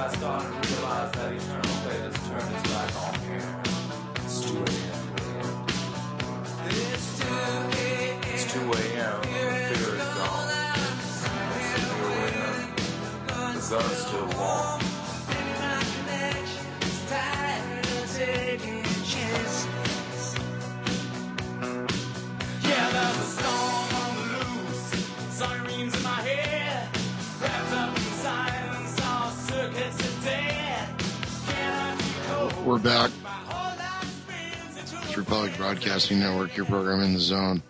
It's 2 a.m. The fear is gone. It's 2 a.m. The gun's still warm. Yeah, there's a storm on the loose. Sirens in my head. Wrapped up in silence. All circuits are dead. We're back. It's Republic Broadcasting Network, your program in the zone.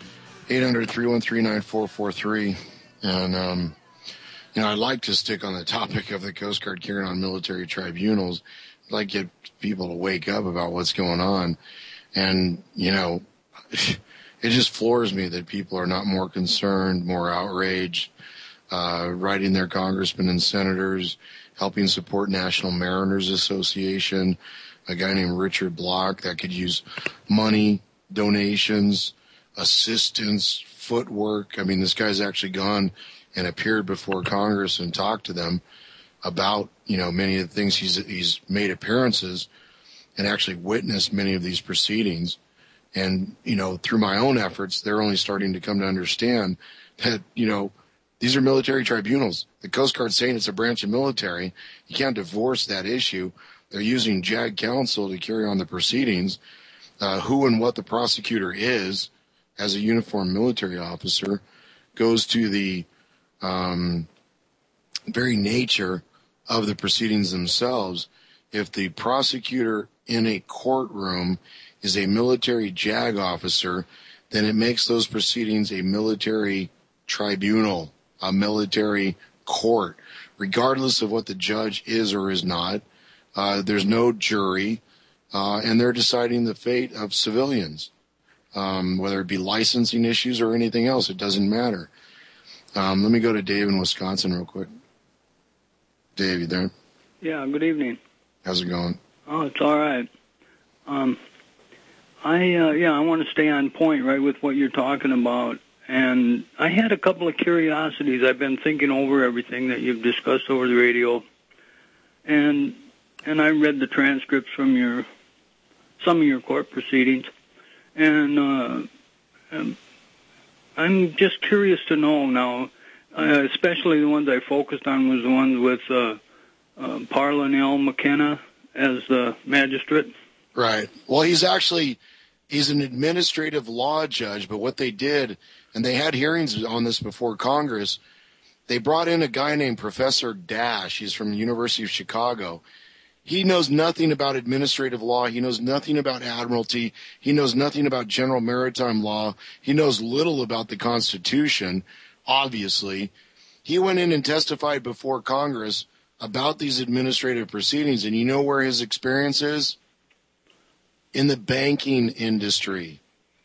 800-313-9443. And, I'd like to stick on the topic of the Coast Guard carrying on military tribunals. I'd like to get people to wake up about what's going on. And, it just floors me that people are not more concerned, more outraged, writing their congressmen and senators, helping support National Mariners Association, a guy named Richard Block that could use money, donations, assistance, footwork. I mean, this guy's actually gone and appeared before Congress and talked to them about, many of the things he's made appearances and actually witnessed many of these proceedings. And, through my own efforts, they're only starting to come to understand that, these are military tribunals. The Coast Guard's saying it's a branch of military. You can't divorce that issue. They're using JAG counsel to carry on the proceedings. Who and what the prosecutor is as a uniformed military officer goes to the very nature of the proceedings themselves. If the prosecutor in a courtroom is a military JAG officer, then it makes those proceedings a military tribunal, a military court, regardless of what the judge is or is not. There's no jury, and they're deciding the fate of civilians, whether it be licensing issues or anything else. It doesn't matter. Let me go to Dave in Wisconsin real quick. Dave, you there? Yeah, good evening. How's it going? Oh, it's all right. I want to stay on point right with what you're talking about. And I had a couple of curiosities. I've been thinking over everything that you've discussed over the radio. And I read the transcripts from some of your court proceedings. And I'm just curious to know now, especially the ones I focused on was the ones with Parlin McKenna as the magistrate. Right. Well, he's an administrative law judge, but what they did, and they had hearings on this before Congress, they brought in a guy named Professor Dash. He's from the University of Chicago. He knows nothing about administrative law. He knows nothing about admiralty. He knows nothing about general maritime law. He knows little about the Constitution, obviously. He went in and testified before Congress about these administrative proceedings, and you know where his experience is? In the banking industry.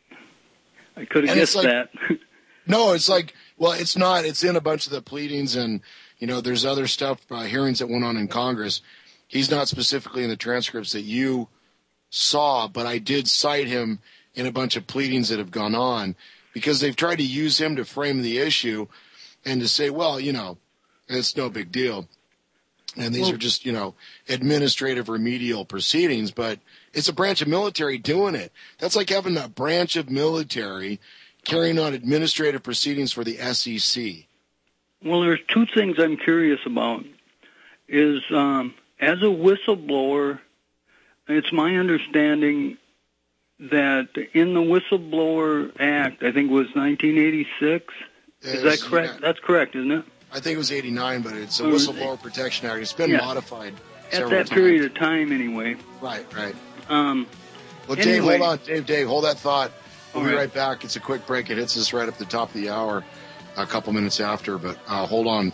I could have guessed that. No, it's not. It's in a bunch of the pleadings, and, there's other stuff, hearings that went on in Congress. He's not specifically in the transcripts that you saw, but I did cite him in a bunch of pleadings that have gone on because they've tried to use him to frame the issue and to say, well, it's no big deal. And these are just, administrative remedial proceedings, but it's a branch of military doing it. That's like having a branch of military carrying on administrative proceedings for the SEC. Well, there's two things I'm curious about. Is as a whistleblower, it's my understanding that in the Whistleblower Act, I think it was 1986. Is that correct? Yeah. That's correct, isn't it? I think it was 89, but it's a Whistleblower Protection Act. It's been modified at that period of time, anyway. Right. Well, Dave, hold on. Dave, hold that thought. We'll be right back. It's a quick break. It hits us right up the top of the hour, a couple minutes after, but hold on.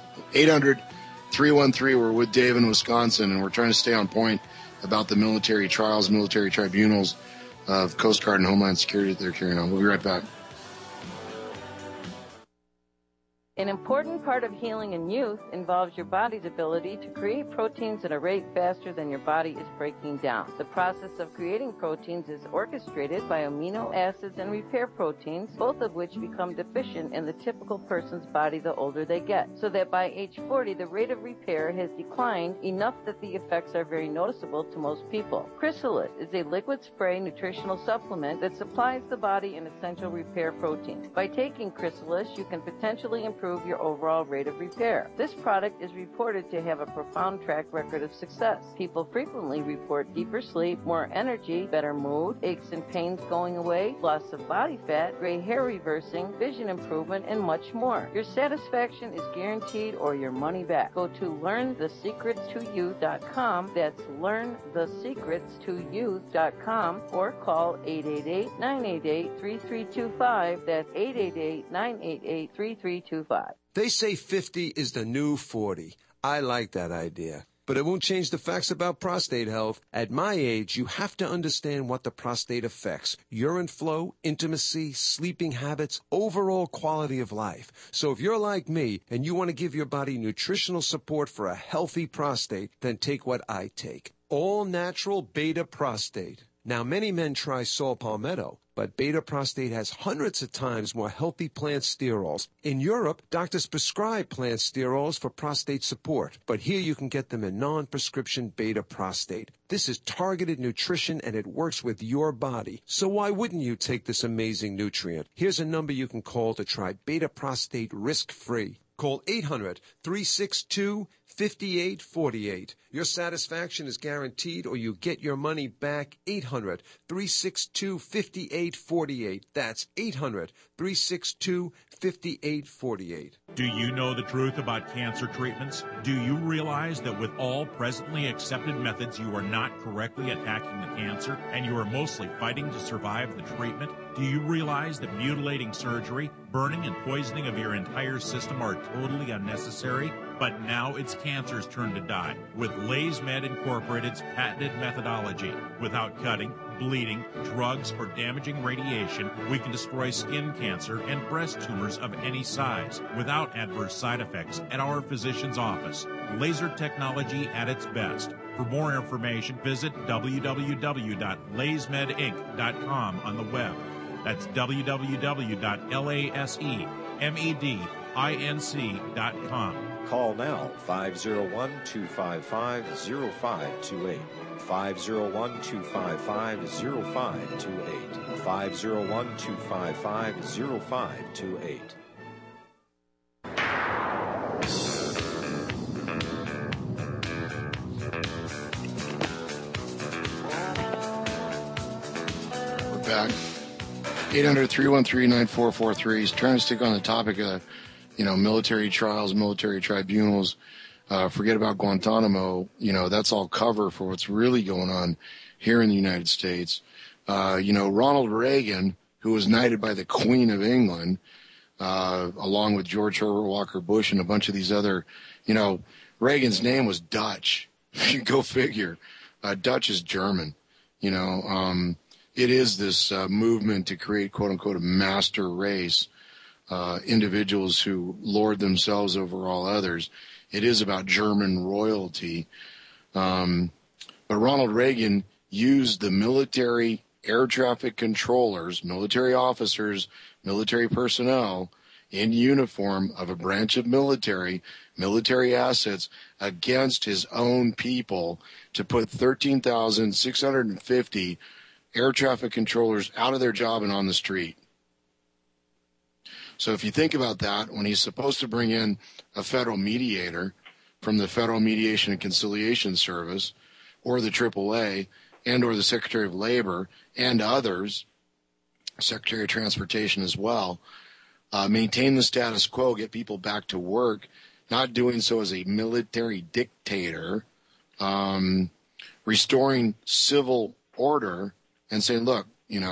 800-313, we're with Dave in Wisconsin, and we're trying to stay on point about the military trials, military tribunals of Coast Guard and Homeland Security that they're carrying on. We'll be right back. An important part of healing in youth involves your body's ability to create proteins at a rate faster than your body is breaking down. The process of creating proteins is orchestrated by amino acids and repair proteins, both of which become deficient in the typical person's body the older they get, so that by age 40 the rate of repair has declined enough that the effects are very noticeable to most people. Chrysalis is a liquid spray nutritional supplement that supplies the body an essential repair protein. By taking Chrysalis, you can potentially improve your overall rate of repair. This product is reported to have a profound track record of success. People frequently report deeper sleep, more energy, better mood, aches and pains going away, loss of body fat, gray hair reversing, vision improvement, and much more. Your satisfaction is guaranteed or your money back. Go to learnthesecretstoyouth.com. That's learnthesecretstoyouth.com or call 888-988-3325. That's 888-988-3325. They say 50 is the new 40. I like that idea. But it won't change the facts about prostate health. At my age, you have to understand what the prostate affects. Urine flow, intimacy, sleeping habits, overall quality of life. So if you're like me and you want to give your body nutritional support for a healthy prostate, then take what I take. All natural beta prostate. Now, many men try saw palmetto, but beta prostate has hundreds of times more healthy plant sterols. In Europe, doctors prescribe plant sterols for prostate support, but here you can get them in non-prescription beta prostate. This is targeted nutrition and it works with your body. So why wouldn't you take this amazing nutrient? Here's a number you can call to try beta prostate risk-free. Call 800-362-5848. Your satisfaction is guaranteed or you get your money back. 800-362-5848. That's 800-362-5848. Do you know the truth about cancer treatments? Do you realize that with all presently accepted methods, you are not correctly attacking the cancer and you are mostly fighting to survive the treatment? Do you realize that mutilating surgery, burning and poisoning of your entire system are totally unnecessary? But now it's cancer's turn to die with LaysMed Incorporated's patented methodology. Without cutting, bleeding, drugs, or damaging radiation, we can destroy skin cancer and breast tumors of any size without adverse side effects at our physician's office. Laser technology at its best. For more information, visit www.laysmedinc.com on the web. That's www.laysmedinc.com. Call now, 501-255-0528. 501-255-0528. 501-255-0528. We're back. 800-313-9443. He's trying to stick on the topic of, military trials, military tribunals. Forget about Guantanamo. That's all cover for what's really going on here in the United States. Ronald Reagan, who was knighted by the Queen of England, along with George Herbert Walker Bush and a bunch of these other, Reagan's name was Dutch. Go figure. Dutch is German. It is this movement to create, quote unquote, a master race, individuals who lord themselves over all others. It is about German royalty. But Ronald Reagan used the military air traffic controllers, military officers, military personnel in uniform of a branch of military assets against his own people to put 13,650 air traffic controllers out of their job and on the street. So if you think about that, when he's supposed to bring in a federal mediator from the Federal Mediation and Conciliation Service or the AAA and or the Secretary of Labor and others, Secretary of Transportation as well, maintain the status quo, get people back to work, not doing so as a military dictator, restoring civil order and saying, look,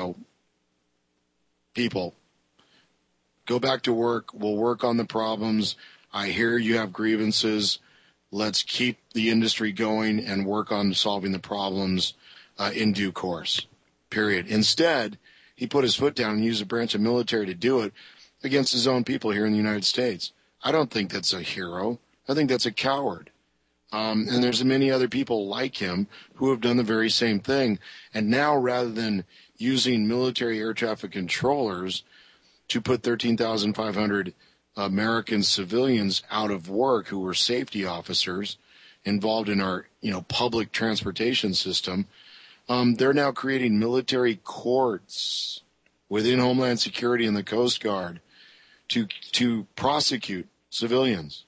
people, go back to work. We'll work on the problems. I hear you have grievances. Let's keep the industry going and work on solving the problems in due course, period. Instead, he put his foot down and used a branch of military to do it against his own people here in the United States. I don't think that's a hero. I think that's a coward. And there's many other people like him who have done the very same thing. And now, rather than using military air traffic controllers to put 13,500 American civilians out of work who were safety officers involved in our, public transportation system, they're now creating military courts within Homeland Security and the Coast Guard to prosecute civilians.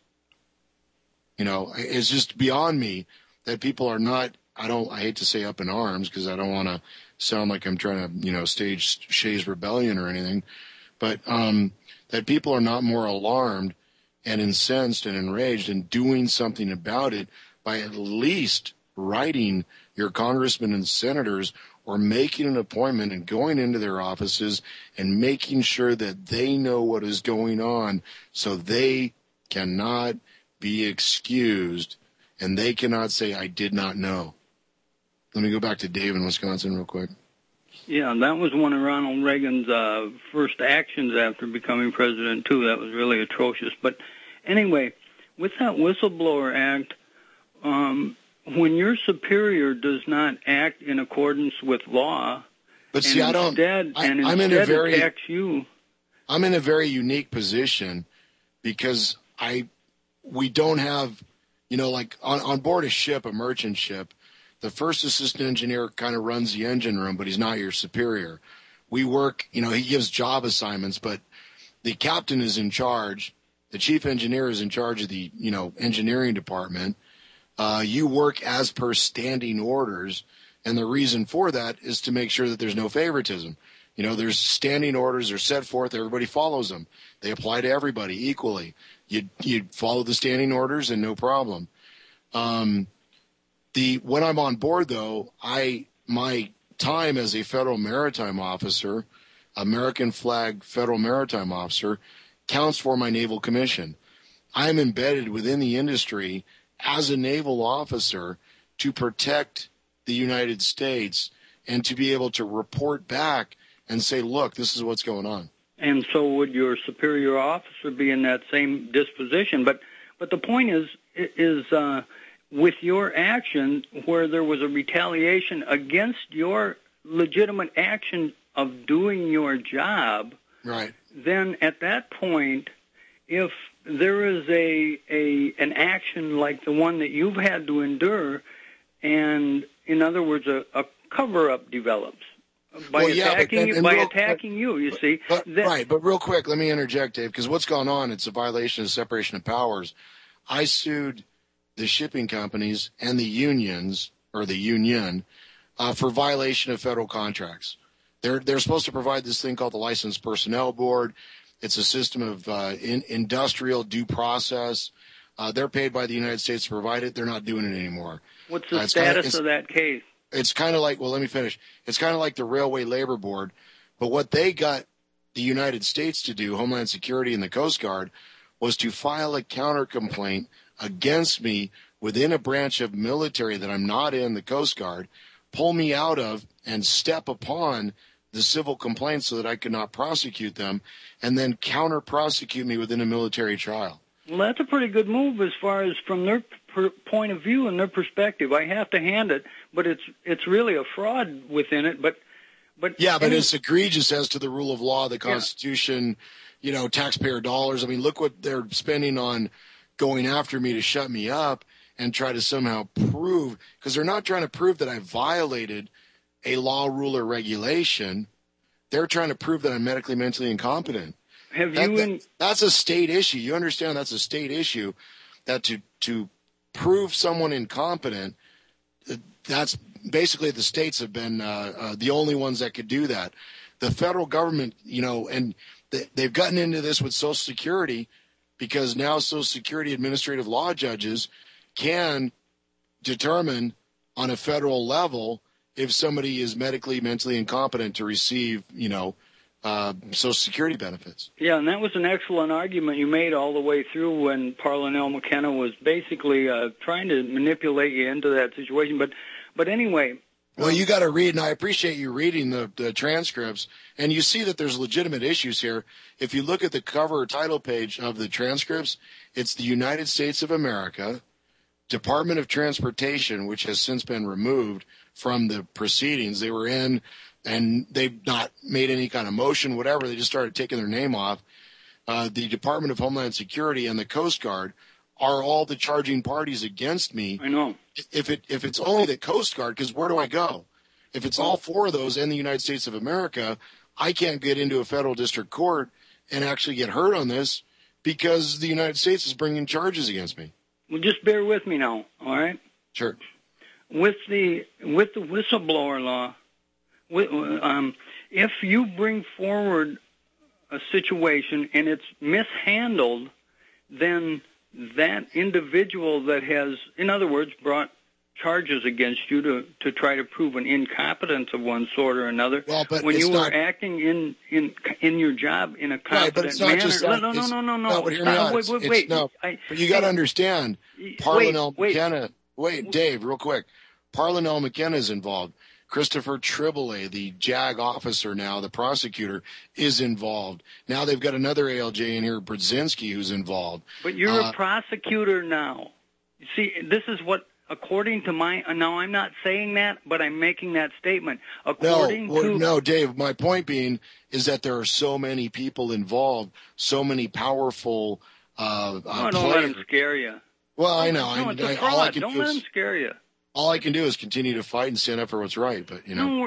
It's just beyond me that people are not, I hate to say up in arms because I don't want to sound like I'm trying to, stage Shays Rebellion or anything, but that people are not more alarmed and incensed and enraged and doing something about it by at least writing your congressmen and senators or making an appointment and going into their offices and making sure that they know what is going on so they cannot be excused and they cannot say, I did not know. Let me go back to Dave in Wisconsin real quick. Yeah, that was one of Ronald Reagan's first actions after becoming president, too. That was really atrocious. But anyway, with that Whistleblower Act, when your superior does not act in accordance with law, but see, instead attacks you. I'm in a very unique position because we don't have, like on board a ship, a merchant ship, the first assistant engineer kind of runs the engine room, but he's not your superior. We work, he gives job assignments, but the captain is in charge. The chief engineer is in charge of the, engineering department. You work as per standing orders, and the reason for that is to make sure that there's no favoritism. There's standing orders are set forth, everybody follows them. They apply to everybody equally. You follow the standing orders and no problem. When I'm on board, though, my time as a federal maritime officer, American flag federal maritime officer, counts for my naval commission. I am embedded within the industry as a naval officer to protect the United States and to be able to report back and say, look, this is what's going on. And so would your superior officer be in that same disposition? But the point is with your action where there was a retaliation against your legitimate action of doing your job, right? Then at that point, if there is an action like the one that you've had to endure, and in other words, a cover-up develops by attacking you, you see. Right, but real quick, let me interject, Dave, because what's going on, it's a violation of separation of powers. I sued the shipping companies and the unions, or the union, for violation of federal contracts. They're supposed to provide this thing called the Licensed Personnel Board. It's a system of industrial due process. They're paid by the United States to provide it. They're not doing it anymore. What's the status of that case? It's kind of like, well, let me finish. It's kind of like the Railway Labor Board. But what they got the United States to do, Homeland Security and the Coast Guard, was to file a counter complaint against me within a branch of military that I'm not in, the Coast Guard, pull me out of and step upon the civil complaint so that I could not prosecute them, and then counter-prosecute me within a military trial. Well, that's a pretty good move as far as from their point of view and their perspective. I have to hand it, but it's really a fraud within it. But it's egregious as to the rule of law, the Constitution, taxpayer dollars. I mean, look what they're spending on going after me to shut me up and try to somehow prove, because they're not trying to prove that I violated a law, rule, or regulation. They're trying to prove that I'm medically, mentally incompetent. That's a state issue. You understand that's a state issue, that to prove someone incompetent, that's basically the states have been the only ones that could do that. The federal government, and they've gotten into this with Social Security, because now Social Security administrative law judges can determine on a federal level if somebody is medically, mentally incompetent to receive, Social Security benefits. Yeah, and that was an excellent argument you made all the way through when Parlinell McKenna was basically trying to manipulate you into that situation. But anyway, Well, you got to read, and I appreciate you reading the transcripts, and you see that there's legitimate issues here. If you look at the cover or title page of the transcripts, it's the United States of America, Department of Transportation, which has since been removed from the proceedings they were in, and they've not made any kind of motion, whatever. They just started taking their name off. The Department of Homeland Security and the Coast Guard are all the charging parties against me. I know. If it's only the Coast Guard, because where do I go? If it's all four of those and the United States of America, I can't get into a federal district court and actually get heard on this because the United States is bringing charges against me. Well, just bear with me now, all right? Sure. With the whistleblower law, if you bring forward a situation and it's mishandled, then that individual that has, in other words, brought charges against you to try to prove an incompetence of one sort or another, when you were acting in your job in a competent but it's not manner. Just that. No. But hear me out. Wait. But you got to understand, Parlinell McKenna. Wait, Dave, real quick. Parlinell McKenna is involved. Christopher Triboulet, the JAG officer now, the prosecutor, is involved. Now they've got another ALJ in here, Brzezinski, who's involved. But you're a prosecutor now. You see, this is what, according to now I'm not saying that, but I'm making that statement. No, Dave, my point being is that there are so many people involved, so many powerful don't players. let them scare you. Well, I know. No, it's a fraud. Don't let them scare you. All I can do is continue to fight and stand up for what's right. But you know,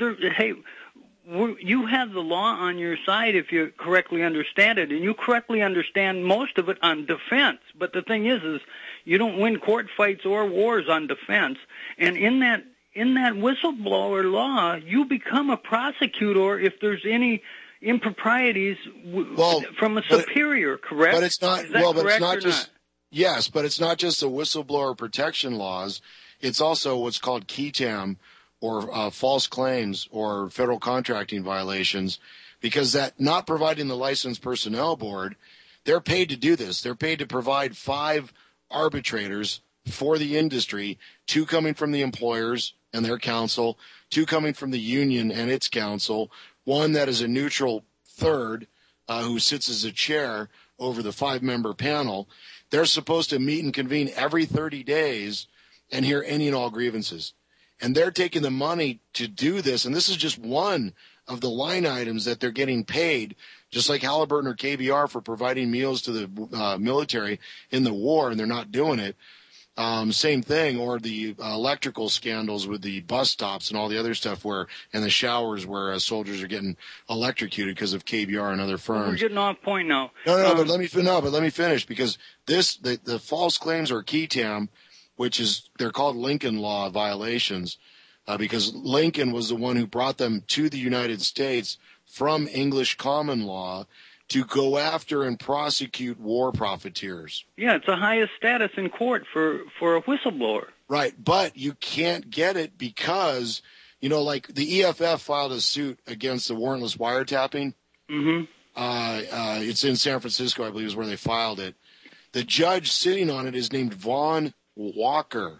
you have the law on your side if you correctly understand it, and you correctly understand most of it on defense. But the thing is you don't win court fights or wars on defense. And in that whistleblower law, you become a prosecutor if there's any improprieties from a superior. Correct? But it's not. But it's not just. Yes, but it's not just the whistleblower protection laws. It's also what's called QI-TAM, or false claims or federal contracting violations, because that not providing the licensed personnel board, they're paid to do this. They're paid to provide 5 arbitrators for the industry, 2 coming from the employers and their counsel, 2 coming from the union and its counsel, 1 that is a neutral third who sits as a chair over the 5-member panel. They're supposed to meet and convene every 30 days and hear any and all grievances. And they're taking the money to do this, and this is just one of the line items that they're getting paid, just like Halliburton or KBR for providing meals to the military in the war, and they're not doing it. Same thing, or the electrical scandals with the bus stops and all the other stuff and the showers where soldiers are getting electrocuted because of KBR and other firms. We're getting off point now. But let me finish, because the false claims are QI-TAM, which is, they're called Lincoln Law violations, because Lincoln was the one who brought them to the United States from English common law to go after and prosecute war profiteers. Yeah, it's the highest status in court for a whistleblower. Right, but you can't get it because, like the EFF filed a suit against the warrantless wiretapping. Mm-hmm. It's in San Francisco, I believe, is where they filed it. The judge sitting on it is named Vaughn Walker.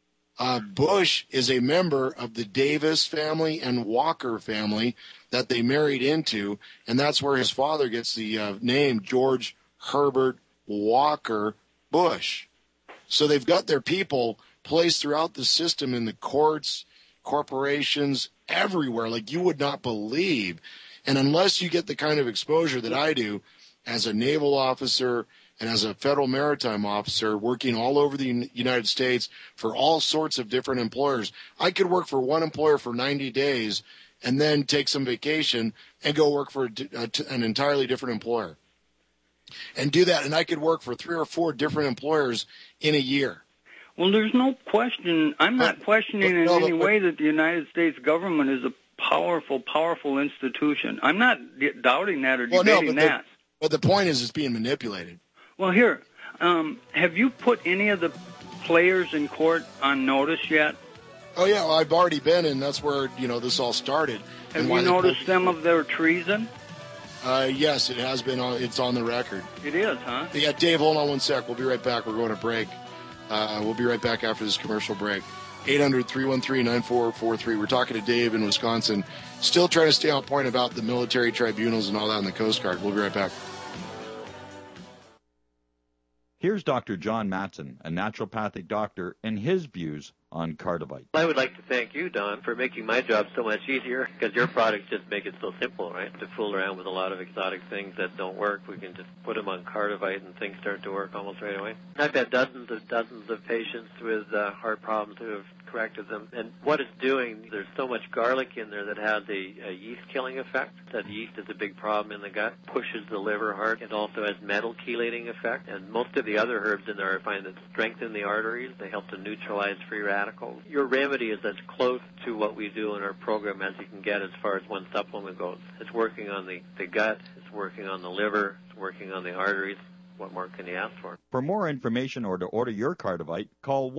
Bush is a member of the Davis family and Walker family that they married into, and that's where his father gets the name George Herbert Walker Bush. So they've got their people placed throughout the system in the courts, corporations, everywhere, like you would not believe. And unless you get the kind of exposure that I do as a naval officer and as a federal maritime officer working all over the United States for all sorts of different employers, I could work for one employer for 90 days and then take some vacation and go work for an entirely different employer and do that. And I could work for 3 or 4 different employers in a year. Well, there's no question. I'm not questioning in any way that the United States government is a powerful, powerful institution. I'm not doubting that or debating that. But the point is it's being manipulated. Well, here, have you put any of the players in court on notice yet? Oh, yeah, well, I've already been, and that's where, this all started. Have you noticed them of their treason? Yes, it has been. It's on the record. It is, huh? Yeah, Dave, hold on one sec. We'll be right back. We're going to break. We'll be right back after this commercial break. 800-313-9443. We're talking to Dave in Wisconsin. Still trying to stay on point about the military tribunals and all that in the Coast Guard. We'll be right back. Here's Dr. John Matson, a naturopathic doctor, and his views on Cardivite. I would like to thank you, Don, for making my job so much easier, because your products just make it so simple, right? To fool around with a lot of exotic things that don't work, we can just put them on Cardivite and things start to work almost right away. I've had dozens of patients with heart problems who have corrected them. And what it's doing, there's so much garlic in there that has a yeast-killing effect. That yeast is a big problem in the gut, pushes the liver hard. It also has metal chelating effect. And most of the other herbs in there I find that strengthen the arteries. They help to neutralize free radicals. Your remedy is as close to what we do in our program as you can get as far as one supplement goes. It's working on the gut. It's working on the liver. It's working on the arteries. What more can you ask for? For more information or to order your Cardivite, call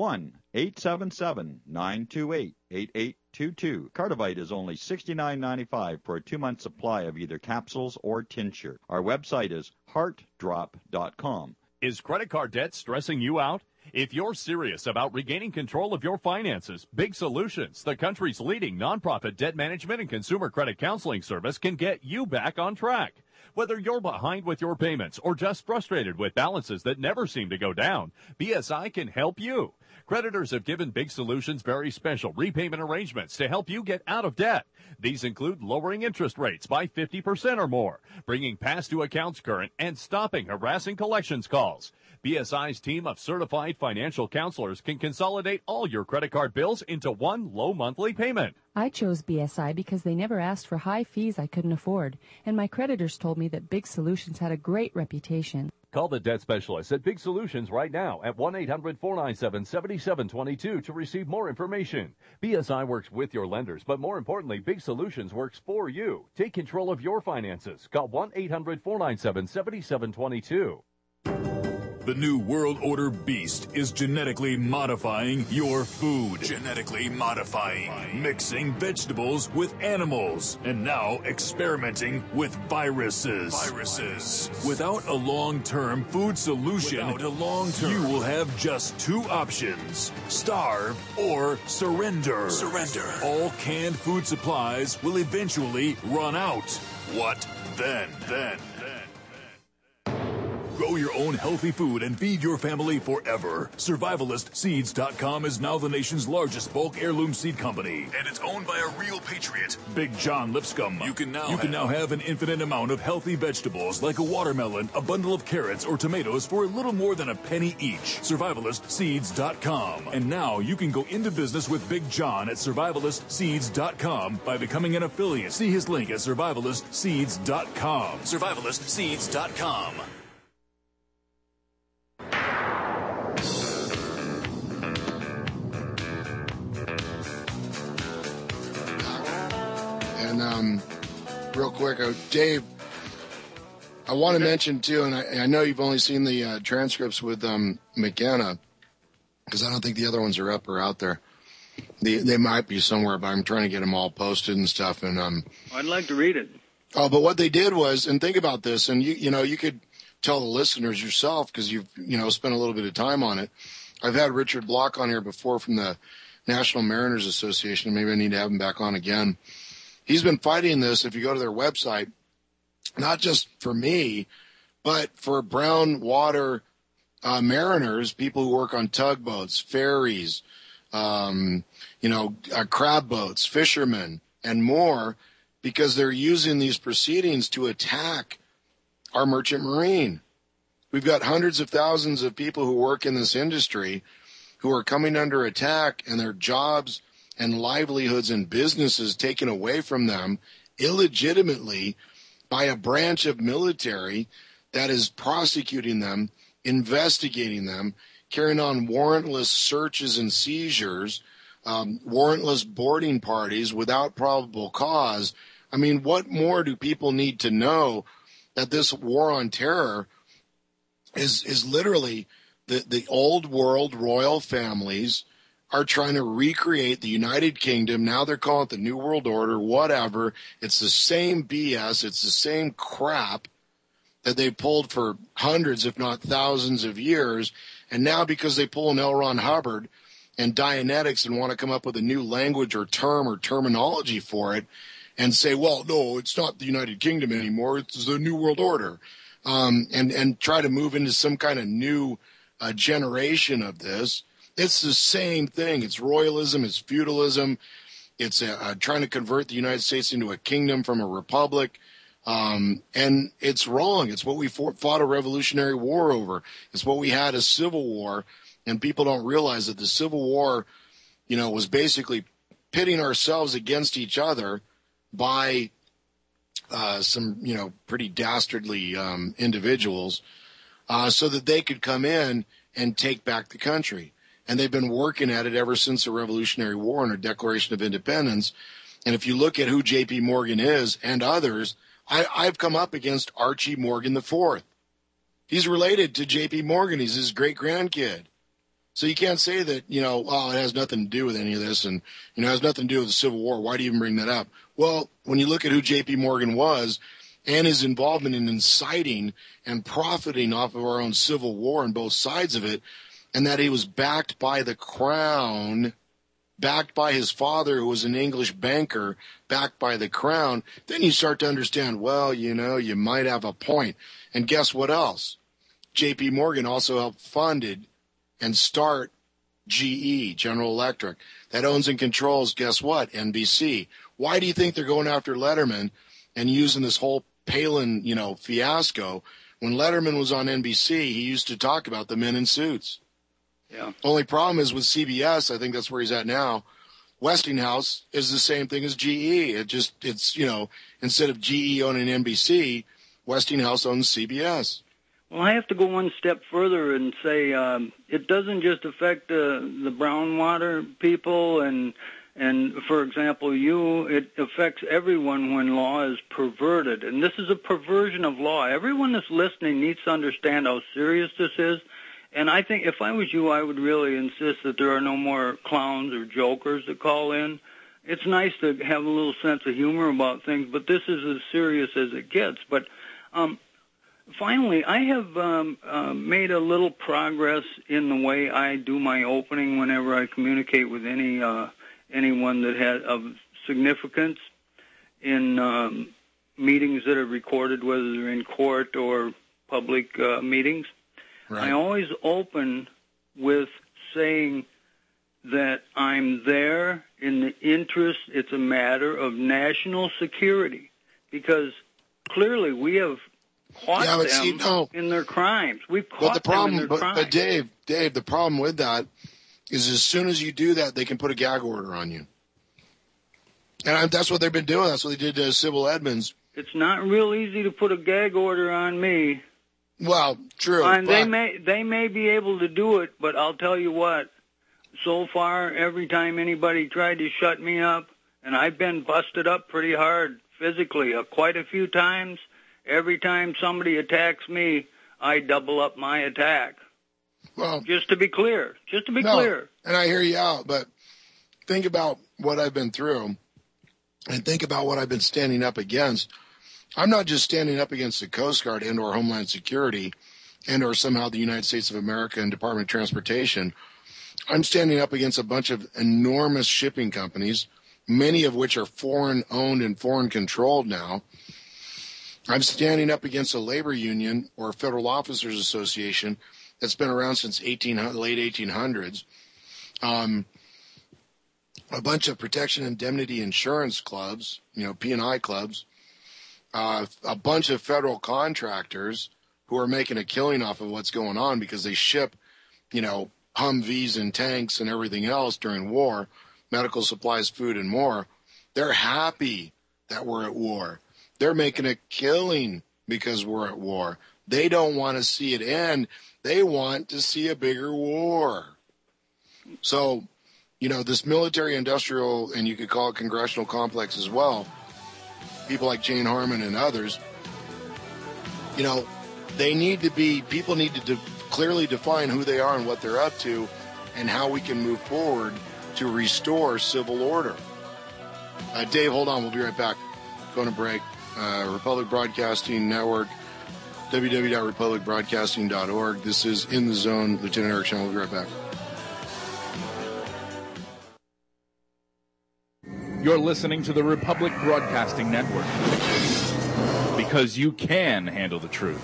1-877-928-8822. Cardivite is only $69.95 for a 2-month supply of either capsules or tincture. Our website is heartdrop.com. Is credit card debt stressing you out? If you're serious about regaining control of your finances, Big Solutions, the country's leading nonprofit debt management and consumer credit counseling service, can get you back on track. Whether you're behind with your payments or just frustrated with balances that never seem to go down, BSI can help you. Creditors have given Big Solutions very special repayment arrangements to help you get out of debt. These include lowering interest rates by 50% or more, bringing past due accounts current, and stopping harassing collections calls. BSI's team of certified financial counselors can consolidate all your credit card bills into one low monthly payment. I chose BSI because they never asked for high fees I couldn't afford, and my creditors told me that Big Solutions had a great reputation. Call the debt specialist at Big Solutions right now at 1-800-497-7722 to receive more information. BSI works with your lenders, but more importantly, Big Solutions works for you. Take control of your finances. Call 1-800-497-7722. The New World Order beast is genetically modifying your food. Genetically modifying. Mixing vegetables with animals. And now experimenting with viruses. Without a long-term food solution, you will have just two options. Starve or surrender. All canned food supplies will eventually run out. What then? Grow your own healthy food and feed your family forever. SurvivalistSeeds.com is now the nation's largest bulk heirloom seed company. And it's owned by a real patriot, Big John Lipscomb. You can now have an infinite amount of healthy vegetables like a watermelon, a bundle of carrots, or tomatoes for a little more than a penny each. SurvivalistSeeds.com. And now you can go into business with Big John at SurvivalistSeeds.com by becoming an affiliate. See his link at SurvivalistSeeds.com. SurvivalistSeeds.com. And real quick, Dave, I want to mention too, and I know you've only seen the transcripts with McKenna, because I don't think the other ones are up or out there. They might be somewhere, but I'm trying to get them all posted and stuff. And I'd like to read it. Oh, but what they did was, and think about this, and you could tell the listeners yourself because you've spent a little bit of time on it. I've had Richard Block on here before from the National Mariners Association. Maybe I need to have him back on again. He's been fighting this, if you go to their website, not just for me, but for brown water mariners, people who work on tugboats, ferries, crab boats, fishermen, and more, because they're using these proceedings to attack our merchant marine. We've got hundreds of thousands of people who work in this industry who are coming under attack, and their jobs and livelihoods and businesses taken away from them illegitimately by a branch of military that is prosecuting them, investigating them, carrying on warrantless searches and seizures, warrantless boarding parties without probable cause. I mean, what more do people need to know that this war on terror is literally the old world royal families are trying to recreate the United Kingdom. Now they're calling it the New World Order, whatever. It's the same BS. It's the same crap that they pulled for hundreds, if not thousands of years. And now because they pull an L. Ron Hubbard and Dianetics and want to come up with a new language or term or terminology for it and say, well, no, it's not the United Kingdom anymore. It's the New World Order. And try to move into some kind of new generation of this. It's the same thing. It's royalism. It's feudalism. It's trying to convert the United States into a kingdom from a republic. And it's wrong. It's what we fought a Revolutionary War over. It's what we had a Civil War. And people don't realize that the Civil War, was basically pitting ourselves against each other by some, pretty dastardly individuals so that they could come in and take back the country. And they've been working at it ever since the Revolutionary War and our Declaration of Independence. And if you look at who J.P. Morgan is and others, I've come up against Archie Morgan IV. He's related to J.P. Morgan. He's his great-grandkid. So you can't say that, it has nothing to do with any of this and, it has nothing to do with the Civil War. Why do you even bring that up? Well, when you look at who J.P. Morgan was and his involvement in inciting and profiting off of our own Civil War on both sides of it, and that he was backed by the crown, backed by his father, who was an English banker, backed by the crown, then you start to understand, well, you might have a point. And guess what else? J.P. Morgan also helped funded and start GE, General Electric, that owns and controls, guess what? NBC. Why do you think they're going after Letterman and using this whole Palin, fiasco? When Letterman was on NBC, he used to talk about the men in suits. Yeah. Only problem is with CBS, I think that's where he's at now, Westinghouse is the same thing as GE. It's, instead of GE owning NBC, Westinghouse owns CBS. Well, I have to go one step further and say it doesn't just affect the brownwater people and for example, it affects everyone when law is perverted. And this is a perversion of law. Everyone that's listening needs to understand how serious this is. And I think if I was you, I would really insist that there are no more clowns or jokers that call in. It's nice to have a little sense of humor about things, but this is as serious as it gets. But finally, I have made a little progress in the way I do my opening whenever I communicate with anyone that has of significance in meetings that are recorded, whether they're in court or public meetings. Right. I always open with saying that I'm there in the interest, it's a matter of national security, because clearly we have caught them in their crimes. We've caught them in their crimes. But Dave, the problem with that is as soon as you do that, they can put a gag order on you. And that's what they've been doing. That's what they did to Sybil Edmonds. It's not real easy to put a gag order on me. Well, true. And they may be able to do it, but I'll tell you what. So far, every time anybody tried to shut me up, and I've been busted up pretty hard physically quite a few times, every time somebody attacks me, I double up my attack. Well, just to be clear. And I hear you out, but think about what I've been through and think about what I've been standing up against. I'm not just standing up against the Coast Guard and or Homeland Security and or somehow the United States of America and Department of Transportation. I'm standing up against a bunch of enormous shipping companies, many of which are foreign-owned and foreign-controlled now. I'm standing up against a labor union or Federal Officers Association that's been around since late 1800s. A bunch of protection indemnity insurance clubs, P&I clubs. A bunch of federal contractors who are making a killing off of what's going on because they ship, Humvees and tanks and everything else during war, medical supplies, food, and more. They're happy that we're at war. They're making a killing because we're at war. They don't want to see it end. They want to see a bigger war. So, this military-industrial, and you could call it congressional complex as well, people like Jane Harman and others, people need to clearly define who they are and what they're up to and how we can move forward to restore civil order. Dave, hold on. We'll be right back. Going to break. Republic Broadcasting Network, www.republicbroadcasting.org. This is In the Zone. Lieutenant Eric Sean. We'll be right back. You're listening to the Republic Broadcasting Network. Because you can handle the truth.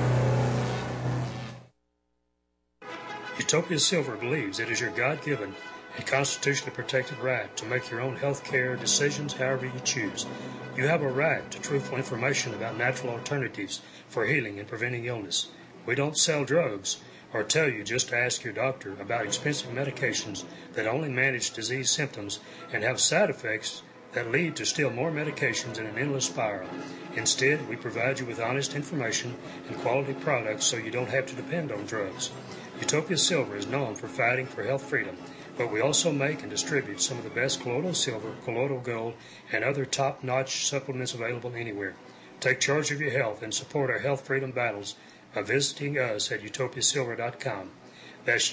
Utopia Silver believes it is your God-given and constitutionally protected right to make your own health care decisions however you choose. You have a right to truthful information about natural alternatives for healing and preventing illness. We don't sell drugs or tell you just to ask your doctor about expensive medications that only manage disease symptoms and have side effects that lead to still more medications in an endless spiral. Instead, we provide you with honest information and quality products so you don't have to depend on drugs. Utopia Silver is known for fighting for health freedom, but we also make and distribute some of the best colloidal silver, colloidal gold, and other top-notch supplements available anywhere. Take charge of your health and support our health freedom battles by visiting us at utopiasilver.com. That's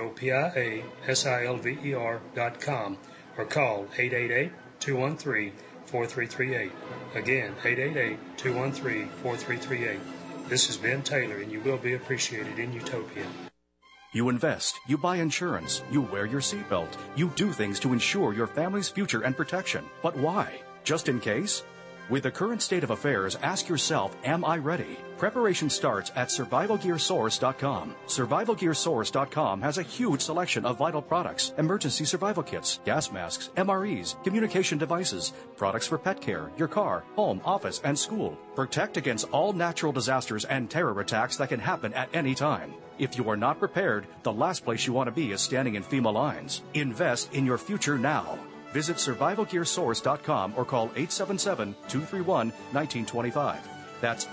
UTOPIASILVER.com, or call 888-213-4338. Again, 888-213-4338. This is Ben Taylor, and you will be appreciated in Utopia. You invest, you buy insurance, you wear your seatbelt, you do things to ensure your family's future and protection. But why? Just in case? With the current state of affairs, ask yourself, am I ready? Preparation starts at survivalgearsource.com. Survivalgearsource.com has a huge selection of vital products, emergency survival kits, gas masks, MREs, communication devices, products for pet care, your car, home, office, and school. Protect against all natural disasters and terror attacks that can happen at any time. If you are not prepared, the last place you want to be is standing in FEMA lines. Invest in your future now. Visit survivalgearsource.com or call 877-231-1925. That's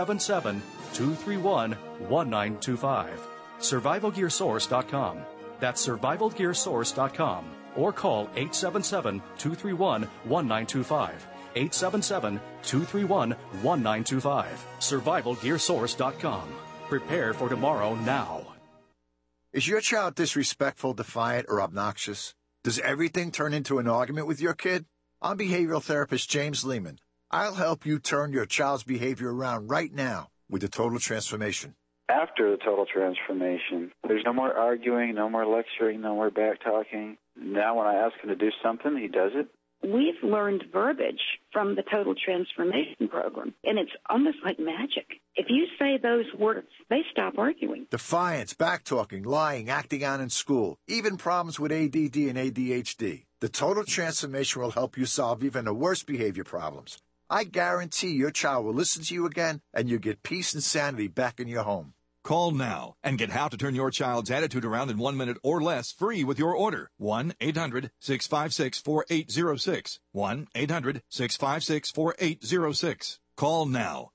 877-231-1925. Survivalgearsource.com. That's survivalgearsource.com. Or call 877-231-1925. 877-231-1925. Survivalgearsource.com. Prepare for tomorrow now. Is your child disrespectful, defiant, or obnoxious? Does everything turn into an argument with your kid? I'm behavioral therapist James Lehman. I'll help you turn your child's behavior around right now with the Total Transformation. After the Total Transformation, there's no more arguing, no more lecturing, no more back-talking. Now when I ask him to do something, he does it. We've learned verbiage from the Total Transformation Program, and it's almost like magic. If you say those words, they stop arguing. Defiance, backtalking, lying, acting out in school, even problems with ADD and ADHD. The Total Transformation will help you solve even the worst behavior problems. I guarantee your child will listen to you again, and you'll get peace and sanity back in your home. Call now and get how to turn your child's attitude around in 1 minute or less free with your order. 1-800-656-4806. 1-800-656-4806. Call now.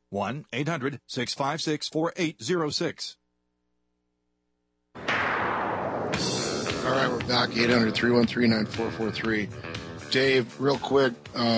1-800-656-4806. All right, we're back. 800-313-9443. Dave, real quick,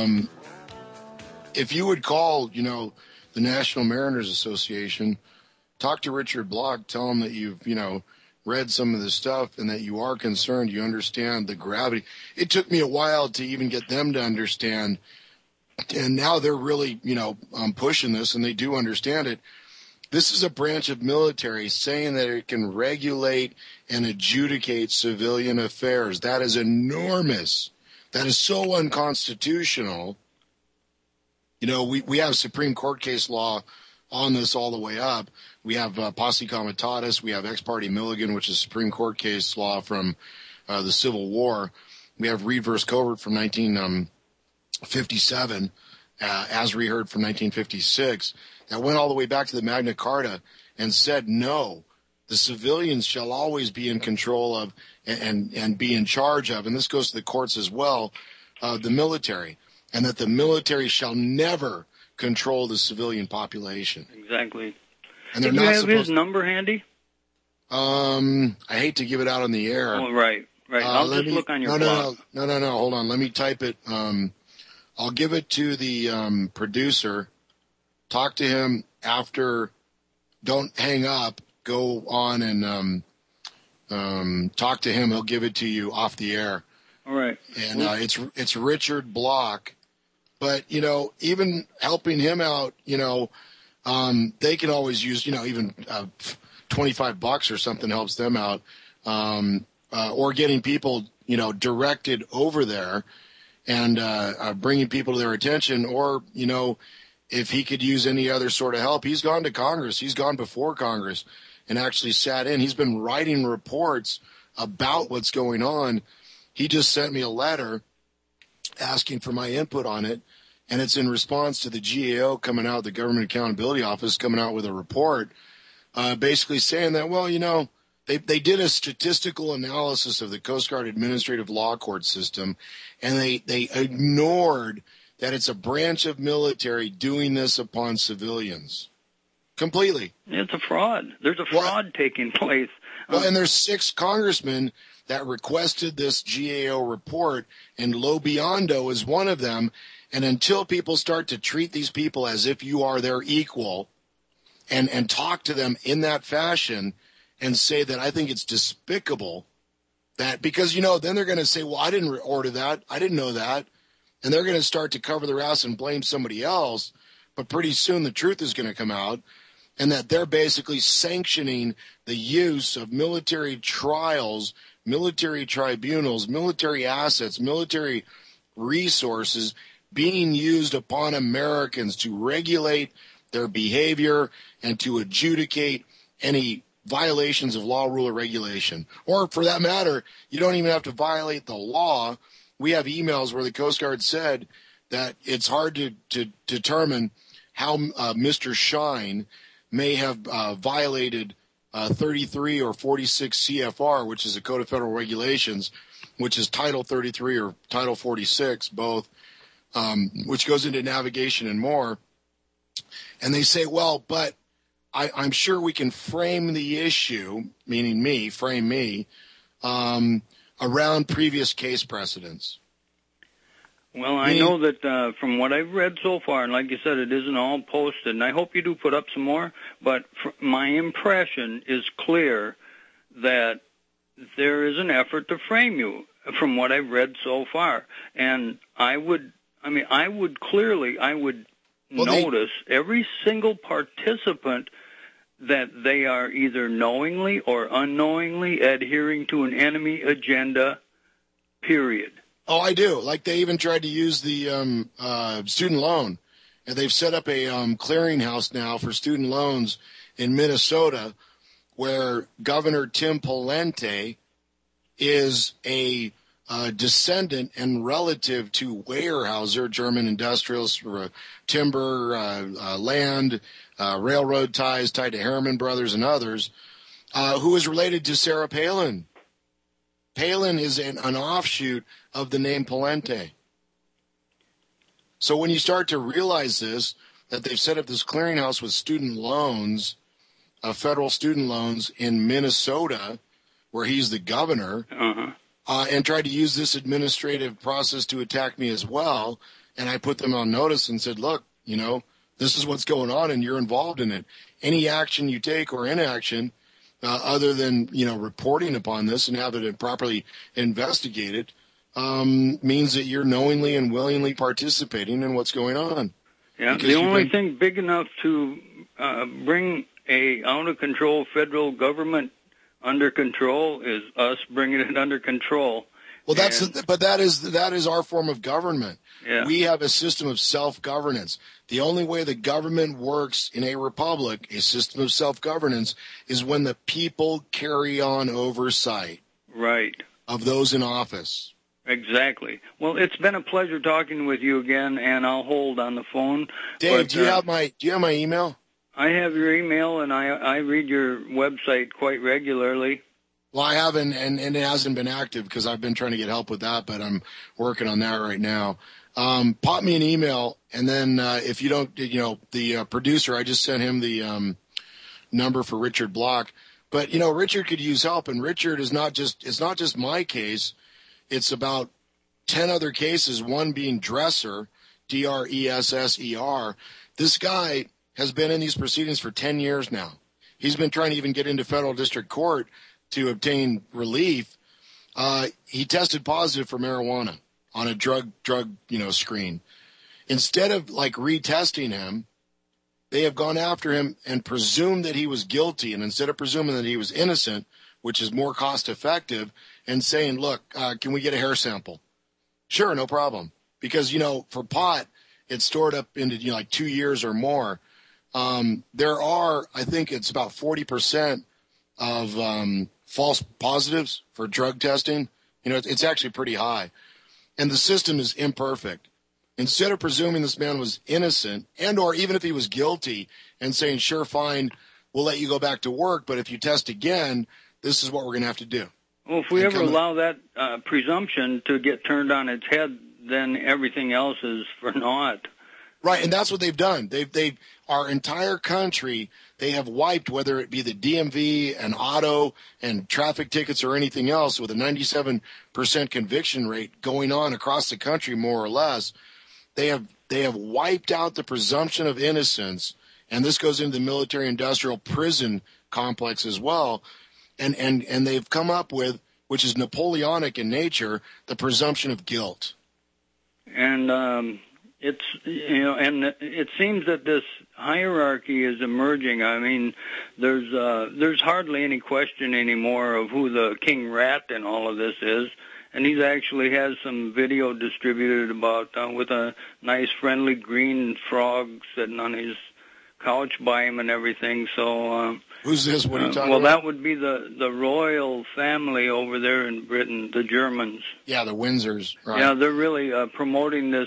if you would call, the National Mariners Association, talk to Richard Block, tell him that you've, read some of the stuff and that you are concerned, you understand the gravity. It took me a while to even get them to understand, and now they're really, pushing this, and they do understand it. This is a branch of military saying that it can regulate and adjudicate civilian affairs. That is enormous. That is so unconstitutional. We have Supreme Court case law on this all the way up. We have Posse Comitatus. We have Ex parte Milligan, which is Supreme Court case law from the Civil War. We have Reed versus Covert from 1957, as reheard from 1956. That went all the way back to the Magna Carta and said, no, the civilians shall always be in control of and be in charge of, and this goes to the courts as well, the military, and that the military shall never control the civilian population. Exactly. And Did you have his number handy? I hate to give it out on the air. Oh, right. I'll just look on your blog. No. Hold on. Let me type it. I'll give it to the producer. Talk to him after. Don't hang up. Go on and talk to him. He'll give it to you off the air. All right. And it's Richard Block. But, even helping him out, they can always use, even $25 or something helps them out, or getting people, directed over there. and bringing people to their attention, or, if he could use any other sort of help. He's gone to Congress. He's gone before Congress and actually sat in. He's been writing reports about what's going on. He just sent me a letter asking for my input on it, and it's in response to the GAO coming out, the Government Accountability Office coming out with a report basically saying that, well, they did a statistical analysis of the Coast Guard Administrative Law Court system, and they ignored that it's a branch of military doing this upon civilians. Completely. It's a fraud. There's a fraud taking place. Well, and there's 6 congressmen that requested this GAO report, and Lo Biondo is one of them. And until people start to treat these people as if you are their equal and talk to them in that fashion and say that I think it's despicable that, because, then they're going to say, well, I didn't order that. I didn't know that. And they're going to start to cover their ass and blame somebody else. But pretty soon the truth is going to come out, and that they're basically sanctioning the use of military trials, military tribunals, military assets, military resources being used upon Americans to regulate their behavior and to adjudicate any violations of law, rule, or regulation. Or for that matter, you don't even have to violate the law. We have emails where the Coast Guard said that it's hard to determine how Mr. Shine may have violated 33 or 46 CFR, which is the Code of Federal Regulations, which is Title 33 or Title 46, both, which goes into navigation and more. And they say, well, but I'm sure we can frame the issue, meaning me, around previous case precedents. Well, I know that from what I've read so far, and like you said, it isn't all posted, and I hope you do put up some more, but my impression is clear that there is an effort to frame you from what I've read so far. And I would notice every single participant that they are either knowingly or unknowingly adhering to an enemy agenda, period. Oh, I do. Like, they even tried to use the student loan, and they've set up a clearinghouse now for student loans in Minnesota, where Governor Tim Pawlenty is a descendant and relative to Weyerhaeuser, German industrialist, timber, land, railroad ties tied to Harriman Brothers and others, who is related to Sarah Palin. Palin is an offshoot of the name Pawlenty. So when you start to realize this, that they've set up this clearinghouse with student loans, federal student loans in Minnesota, where he's the governor, and tried to use this administrative process to attack me as well, and I put them on notice and said, look, this is what's going on, and you're involved in it. Any action you take or inaction, other than, reporting upon this and have it properly investigated, means that you're knowingly and willingly participating in what's going on. Yeah, the only thing big enough to bring a out-of-control federal government under control is us bringing it under control. Well, that is our form of government. Yeah. We have a system of self-governance. The only way the government works in a republic, a system of self-governance, is when the people carry on oversight. Right. Of those in office. Exactly. Well, it's been a pleasure talking with you again, and I'll hold on the phone. Dave, do you have my email? I have your email, and I read your website quite regularly. Well, I haven't, and it hasn't been active because I've been trying to get help with that, but I'm working on that right now. Pop me an email, and then if you don't, the producer, I just sent him the number for Richard Block. But, Richard could use help, and Richard it's not just my case. It's about 10 other cases, one being Dresser, Dresser. This guy has been in these proceedings for 10 years now. He's been trying to even get into federal district court to obtain relief. He tested positive for marijuana on a drug screen. Instead of retesting him, they have gone after him and presumed that he was guilty. And instead of presuming that he was innocent, which is more cost effective, and saying, look, can we get a hair sample? Sure, no problem. Because, for pot, it's stored up into, like 2 years or more. There are, I think it's about 40% of false positives for drug testing. It's actually pretty high. And the system is imperfect. Instead of presuming this man was innocent, and or even if he was guilty, and saying, sure, fine, we'll let you go back to work, but if you test again, this is what we're going to have to do. Well, if we ever allow that presumption to get turned on its head, then everything else is for naught. Right, and that's what they've done. They've our entire country, they have wiped, whether it be the DMV and auto and traffic tickets or anything else, with a 97% conviction rate going on across the country, more or less. They have wiped out the presumption of innocence, and this goes into the military-industrial prison complex as well. And they've come up with, which is Napoleonic in nature, the presumption of guilt. And it's and it seems that this hierarchy is emerging. I mean, there's hardly any question anymore of who the king rat in all of this is. And he actually has some video distributed about with a nice friendly green frog sitting on his couch by him and everything. So who's this? What are you talking about? Well, that would be the royal family over there in Britain, the Germans. Yeah, the Windsors. Right. Yeah, they're really promoting this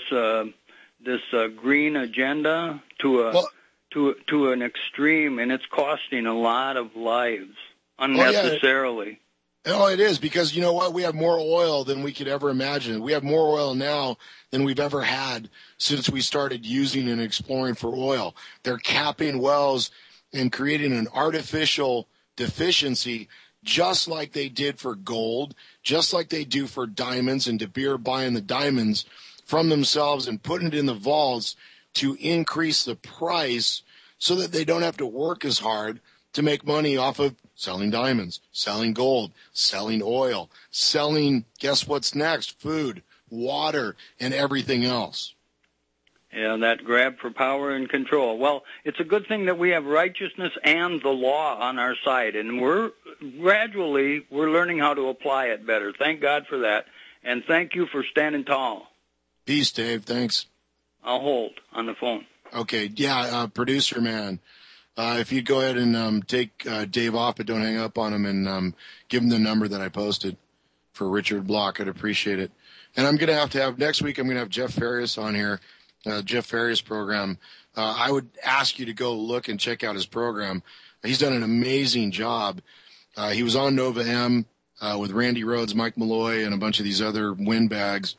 green agenda to an extreme, and it's costing a lot of lives unnecessarily. Oh, it is, because you know what? We have more oil than we could ever imagine. We have more oil now than we've ever had since we started using and exploring for oil. They're capping wells and creating an artificial deficiency, just like they did for gold, just like they do for diamonds, and De Beer buying the diamonds from themselves and putting it in the vaults to increase the price so that they don't have to work as hard to make money off of selling diamonds, selling gold, selling oil, selling, guess what's next? Food, water, and everything else. Yeah, that grab for power and control. Well, it's a good thing that we have righteousness and the law on our side, and we're learning how to apply it better. Thank God for that, and thank you for standing tall. Peace, Dave. Thanks. I'll hold on the phone. Okay. Yeah, producer man. If you'd go ahead and take Dave off, but don't hang up on him, and give him the number that I posted for Richard Block, I'd appreciate it. And I'm going to have next week, I'm going to have Jeff Farias on here, Jeff Farias program. I would ask you to go look and check out his program. He's done an amazing job. He was on Nova M with Randy Rhodes, Mike Malloy, and a bunch of these other windbags.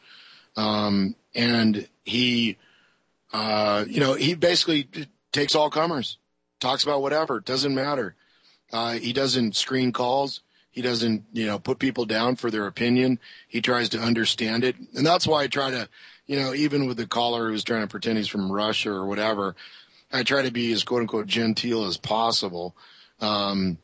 And he basically takes all comers. Talks about whatever. It doesn't matter. He doesn't screen calls. He doesn't, put people down for their opinion. He tries to understand it. And that's why I try to, even with the caller who's trying to pretend he's from Russia or whatever, I try to be as quote unquote genteel as possible. That's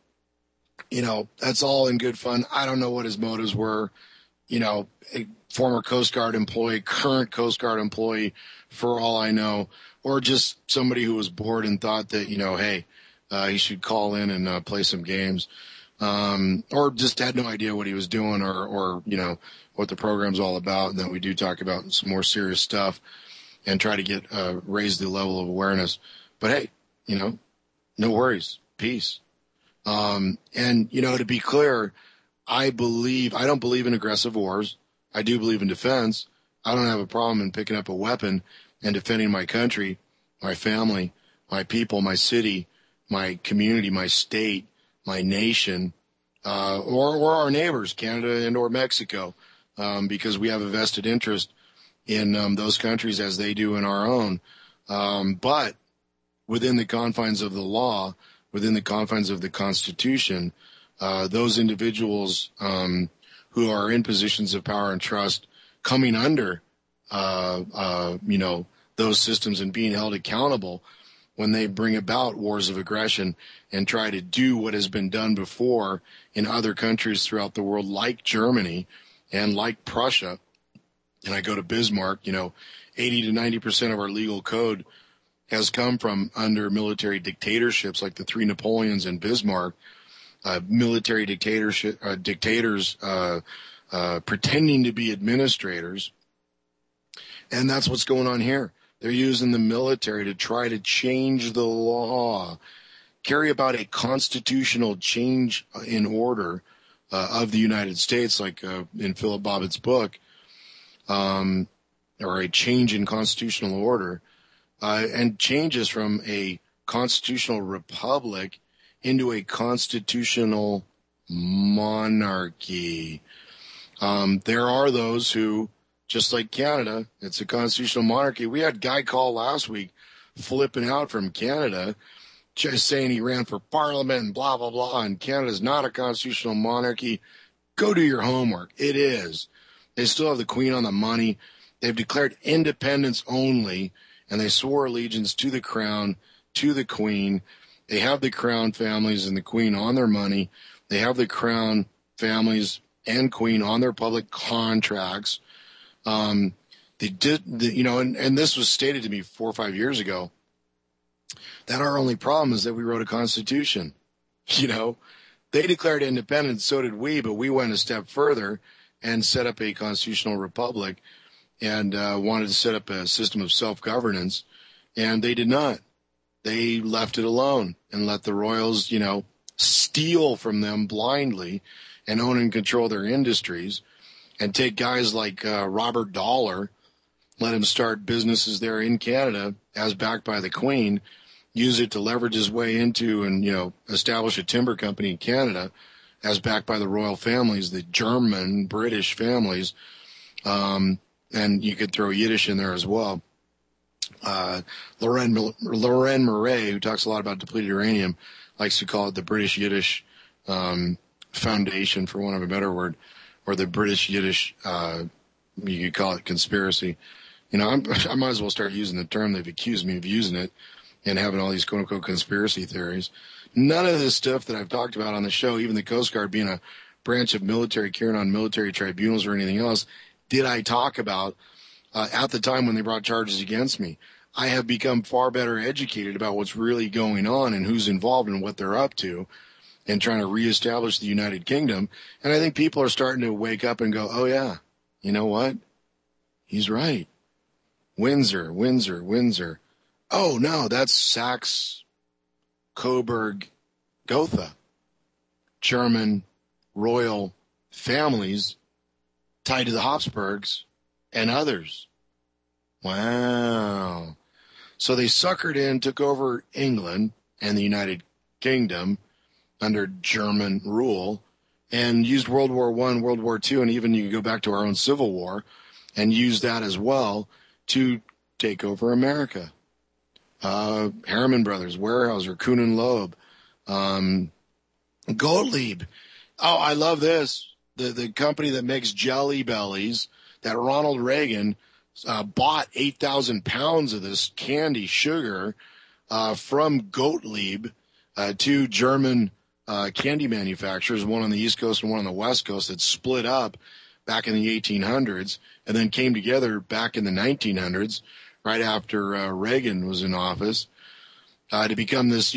all in good fun. I don't know what his motives were. A former Coast Guard employee, current Coast Guard employee, for all I know. Or just somebody who was bored and thought that, hey, he should call in and play some games. Or just had no idea what he was doing or what the program's all about, and that we do talk about some more serious stuff and try to get raise the level of awareness. But, hey, no worries. Peace. And, to be clear, I don't believe in aggressive wars. I do believe in defense. I don't have a problem in picking up a weapon and defending my country, my family, my people, my city, my community, my state, my nation, or our neighbors, Canada and or Mexico, because we have a vested interest in those countries as they do in our own. But within the confines of the law, within the confines of the Constitution, those individuals who are in positions of power and trust coming under those systems and being held accountable when they bring about wars of aggression and try to do what has been done before in other countries throughout the world, like Germany and like Prussia. And I go to Bismarck, 80 to 90% of our legal code has come from under military dictatorships like the three Napoleons and Bismarck, military dictators pretending to be administrators And that's what's going on here. They're using the military to try to change the law, carry about a constitutional change in order of the United States, like in Philip Bobbitt's book, or a change in constitutional order, and changes from a constitutional republic into a constitutional monarchy. There are those who, just like Canada, it's a constitutional monarchy. We had a guy call last week flipping out from Canada, just saying he ran for parliament and blah, blah, blah, and Canada's not a constitutional monarchy. Go do your homework. It is. They still have the Queen on the money. They've declared independence only, and they swore allegiance to the Crown, to the Queen. They have the Crown families and the Queen on their money. They have the Crown families and Queen on their public contracts. They did, and this was stated to me 4 or 5 years ago, that our only problem is that we wrote a constitution. They declared independence, so did we, but we went a step further and set up a constitutional republic and wanted to set up a system of self-governance, and they did not. They left it alone and let the royals, steal from them blindly and own and control their industries, and take guys like Robert Dollar, let him start businesses there in Canada as backed by the Queen, use it to leverage his way into and, establish a timber company in Canada as backed by the royal families, the German, British families, and you could throw Yiddish in there as well. Loren Murray, who talks a lot about depleted uranium, likes to call it the British Yiddish Foundation, for want of a better word, or the British Yiddish, you could call it conspiracy. I might as well start using the term. They've accused me of using it and having all these quote-unquote conspiracy theories. None of this stuff that I've talked about on the show, even the Coast Guard being a branch of military, carrying on military tribunals or anything else, did I talk about at the time when they brought charges against me. I have become far better educated about what's really going on and who's involved and what they're up to, and trying to reestablish the United Kingdom. And I think people are starting to wake up and go, oh, yeah, you know what? He's right. Windsor. Oh, no, that's Saxe, Coburg, Gotha. German royal families tied to the Habsburgs and others. Wow. So they suckered in, took over England and the United Kingdom under German rule, and used World War I, World War II, and even you can go back to our own Civil War, and use that as well to take over America. Harriman Brothers, Weyerhaeuser, Kuhn and Loeb, Gottlieb. Oh, I love this. The company that makes Jelly Bellies, that Ronald Reagan bought 8,000 pounds of this candy sugar from Gottlieb to German candy manufacturers, one on the East Coast and one on the West Coast, that split up back in the 1800s and then came together back in the 1900s, right after Reagan was in office, to become this,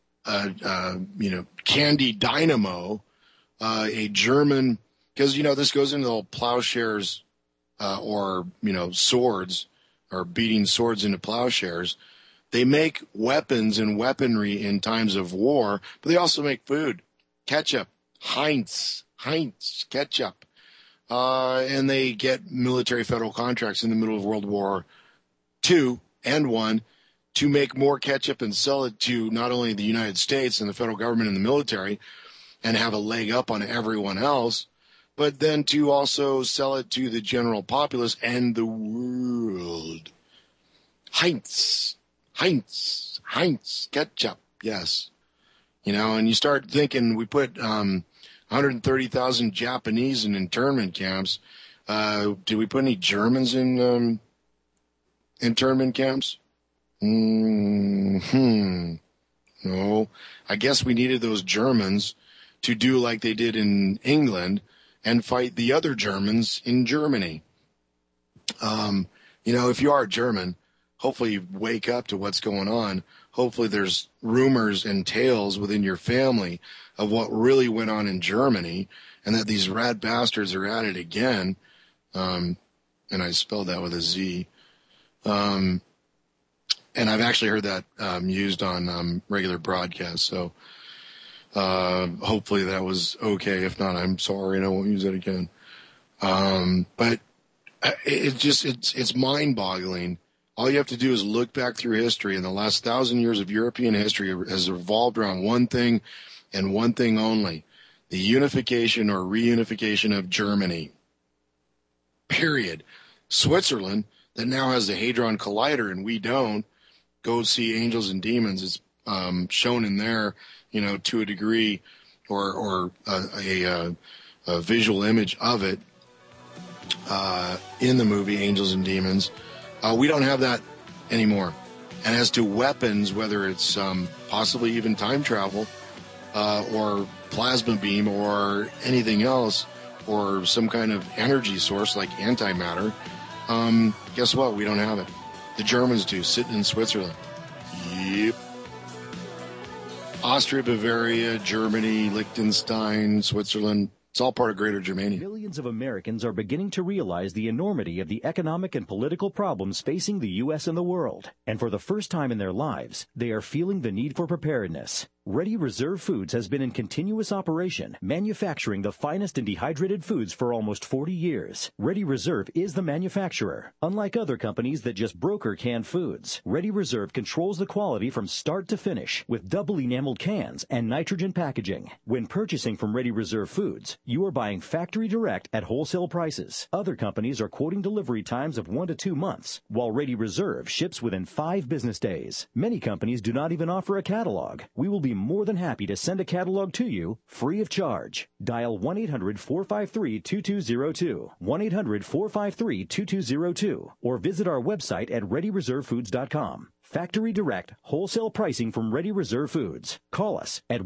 candy dynamo, a German, because, this goes into the whole plowshares or swords, or beating swords into plowshares. They make weapons and weaponry in times of war, but they also make food. Ketchup, Heinz ketchup. And they get military federal contracts in the middle of World War II and I to make more ketchup and sell it to not only the United States and the federal government and the military and have a leg up on everyone else, but then to also sell it to the general populace and the world. Heinz ketchup, yes. And you start thinking, we put 130,000 Japanese in internment camps. Did we put any Germans in internment camps? No. I guess we needed those Germans to do like they did in England and fight the other Germans in Germany. If you are German, hopefully you wake up to what's going on. Hopefully there's rumors and tales within your family of what really went on in Germany, and that these rat bastards are at it again. And I spelled that with a Z. And I've actually heard that used on regular broadcasts. So hopefully that was okay. If not, I'm sorry, and I won't use it again. But it's mind-boggling. All you have to do is look back through history, and the last 1,000 years of European history has revolved around one thing and one thing only: the unification or reunification of Germany. Period. Switzerland, that now has the Hadron Collider and we don't, go see Angels and Demons. It's shown in there, to a degree, or a visual image of it in the movie Angels and Demons. We don't have that anymore. And as to weapons, whether it's possibly even time travel or plasma beam or anything else, or some kind of energy source like antimatter, guess what? We don't have it. The Germans do, sitting in Switzerland. Yep. Austria, Bavaria, Germany, Liechtenstein, Switzerland. It's all part of Greater Germania. Millions of Americans are beginning to realize the enormity of the economic and political problems facing the U.S. and the world. And for the first time in their lives, they are feeling the need for preparedness. Ready Reserve Foods has been in continuous operation, manufacturing the finest and dehydrated foods for almost 40 years. Ready Reserve is the manufacturer. Unlike other companies that just broker canned foods, Ready Reserve controls the quality from start to finish with double enameled cans and nitrogen packaging. When purchasing from Ready Reserve Foods, you are buying factory direct at wholesale prices. Other companies are quoting delivery times of 1 to 2 months, while Ready Reserve ships within 5 business days. Many companies do not even offer a catalog. We will be more than happy to send a catalog to you free of charge. Dial 1-800-453-2202, 1-800-453-2202, or visit our website at ReadyReserveFoods.com. Factory direct, wholesale pricing from Ready Reserve Foods. Call us at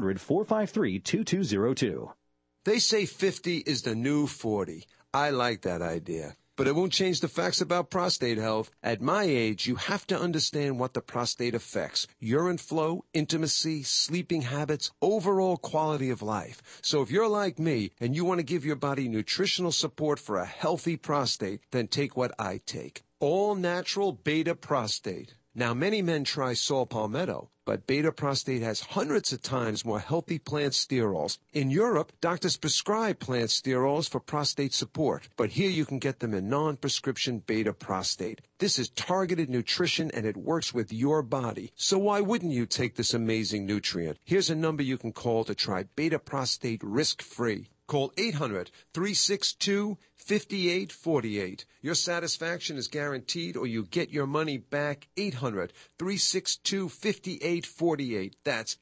1-800-453-2202. They say 50 is the new 40. I like that idea. But it won't change the facts about prostate health. At my age, you have to understand what the prostate affects: urine flow, intimacy, sleeping habits, overall quality of life. So if you're like me and you want to give your body nutritional support for a healthy prostate, then take what I take. All natural Beta Prostate. Now, many men try saw palmetto, but Beta Prostate has hundreds of times more healthy plant sterols. In Europe, doctors prescribe plant sterols for prostate support, but here you can get them in non-prescription Beta Prostate. This is targeted nutrition, and it works with your body. So why wouldn't you take this amazing nutrient? Here's a number you can call to try Beta Prostate risk-free. Call 800-362-5848. Your satisfaction is guaranteed, or you get your money back. 800-362-5848. That's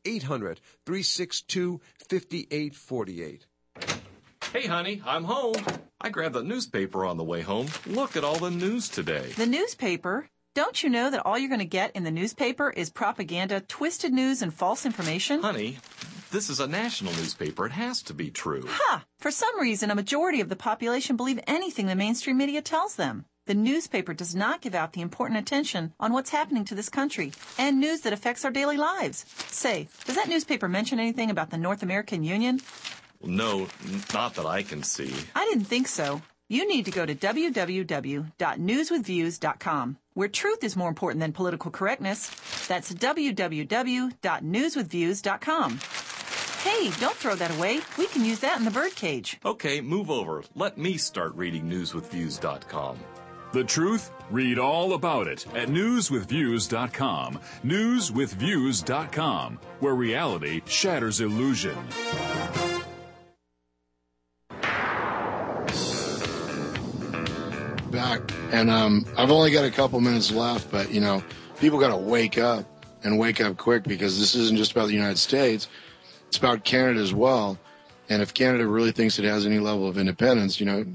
800-362-5848. Hey, honey, I'm home. I grabbed the newspaper on the way home. Look at all the news today. The newspaper? Don't you know that all you're going to get in the newspaper is propaganda, twisted news, and false information? Honey, this is a national newspaper. It has to be true. Ha! For some reason, a majority of the population believe anything the mainstream media tells them. The newspaper does not give out the important attention on what's happening to this country and news that affects our daily lives. Say, does that newspaper mention anything about the North American Union? No, not that I can see. I didn't think so. You need to go to www.newswithviews.com, where truth is more important than political correctness. That's www.newswithviews.com. Hey, don't throw that away. We can use that in the birdcage. Okay, move over. Let me start reading newswithviews.com. The truth? Read all about it at newswithviews.com. Newswithviews.com, where reality shatters illusion. Back, and I've only got a couple minutes left, but people got to wake up and wake up quick, because this isn't just about the United States. It's about Canada as well. And if Canada really thinks it has any level of independence,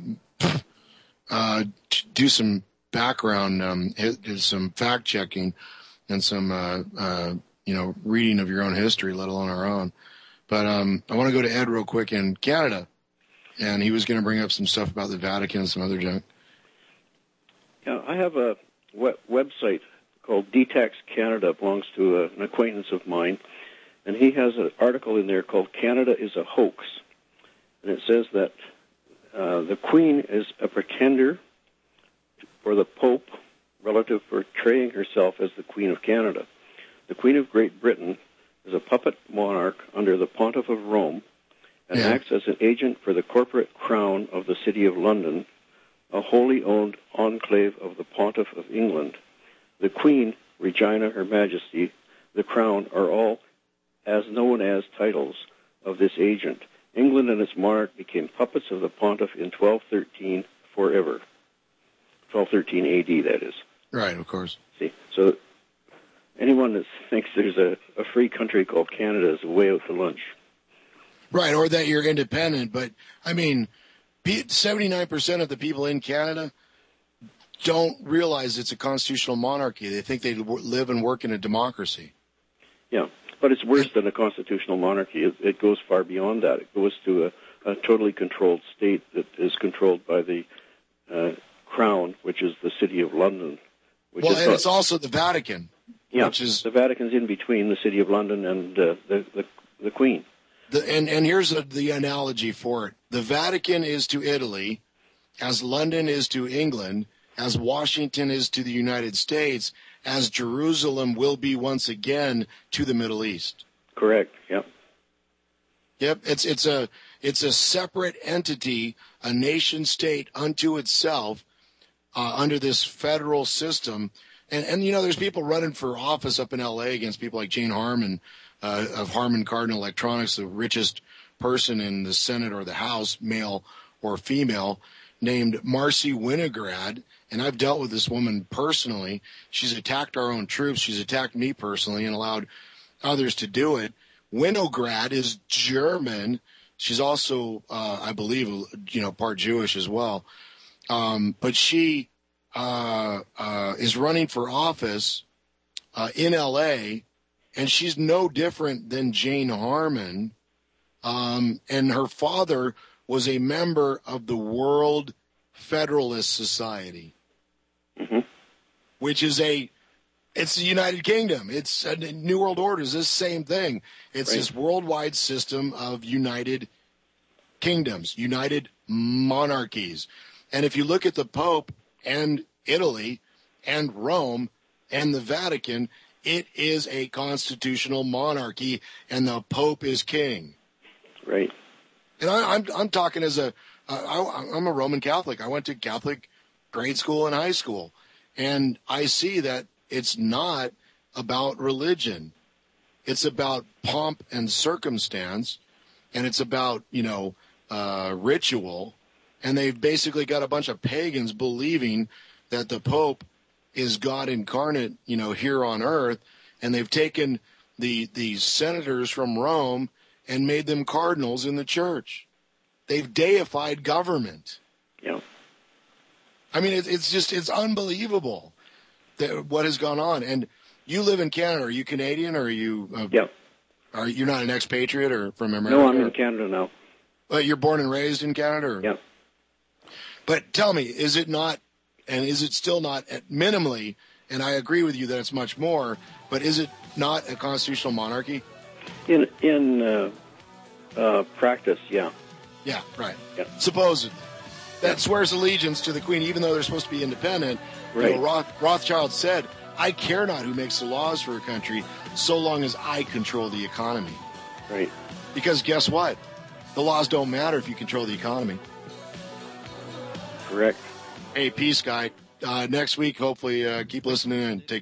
do some background, some fact checking, and some reading of your own history, let alone our own. But I want to go to Ed real quick in Canada, and he was going to bring up some stuff about the Vatican and some other junk. Yeah, I have a website called Detox Canada. It belongs to an acquaintance of mine, and he has an article in there called "Canada is a Hoax," and it says that the Queen is a pretender for the Pope, relative portraying herself as the Queen of Canada. The Queen of Great Britain is a puppet monarch under the Pontiff of Rome and acts as an agent for the corporate crown of the City of London, a wholly owned enclave of the Pontiff of England. The Queen, Regina, Her Majesty, the Crown are all as known as titles of this agent. England and its monarch became puppets of the Pontiff in 1213 forever. 1213 AD, that is. Right, of course. See, so anyone that thinks there's a free country called Canada is way out to lunch. Right, or that you're independent. But, I mean, 79% of the people in Canada don't realize it's a constitutional monarchy. They think they live and work in a democracy. Yeah, but it's worse than a constitutional monarchy. It goes far beyond that. It goes to a totally controlled state that is controlled by the Crown, which is the City of London. It's also the Vatican. Yeah, which is, the Vatican's in between the City of London and the Queen. And here's the analogy for it. The Vatican is to Italy, as London is to England, as Washington is to the United States, as Jerusalem will be once again to the Middle East. Correct. Yep. Yep. It's a separate entity, a nation state unto itself, under this federal system. And you know, there's people running for office up in L.A. against people like Jane Harman of Harman Kardon Electronics, the richest person in the Senate or the House, male or female, named Marcy Winograd. And I've dealt with this woman personally. She's attacked our own troops. She's attacked me personally and allowed others to do it. Winograd is German. She's also, I believe, part Jewish as well. But she is running for office in L.A., and she's no different than Jane Harman. And her father was a member of the World Federalist Society, which is it's the United Kingdom. It's a New World Order. It's the same thing. It's this worldwide system of united kingdoms, united monarchies. And if you look at the Pope and Italy and Rome and the Vatican, it is a constitutional monarchy, and the Pope is king. Right. And I'm talking as I'm a Roman Catholic. I went to Catholic grade school and high school, and I see that it's not about religion. It's about pomp and circumstance, and it's about, ritual. And they've basically got a bunch of pagans believing that the Pope is God incarnate, here on earth. And they've taken the senators from Rome and made them cardinals in the church. They've deified government. Yeah. I mean, it's unbelievable what has gone on. And you live in Canada. Are you Canadian, or are you? Yeah. You're not an expatriate or from America? No, I'm in Canada now. But you're born and raised in Canada? Or? Yeah. But tell me, is it not, and is it still not at minimally, and I agree with you that it's much more, but is it not a constitutional monarchy? In practice, yeah. Yeah, right. Yeah. Supposedly. That swears allegiance to the Queen, even though they're supposed to be independent. Right. Rothschild said, I care not who makes the laws for a country, so long as I control the economy. Right. Because guess what? The laws don't matter if you control the economy. Correct. Hey, peace, guy. Next week, hopefully, keep listening and take care.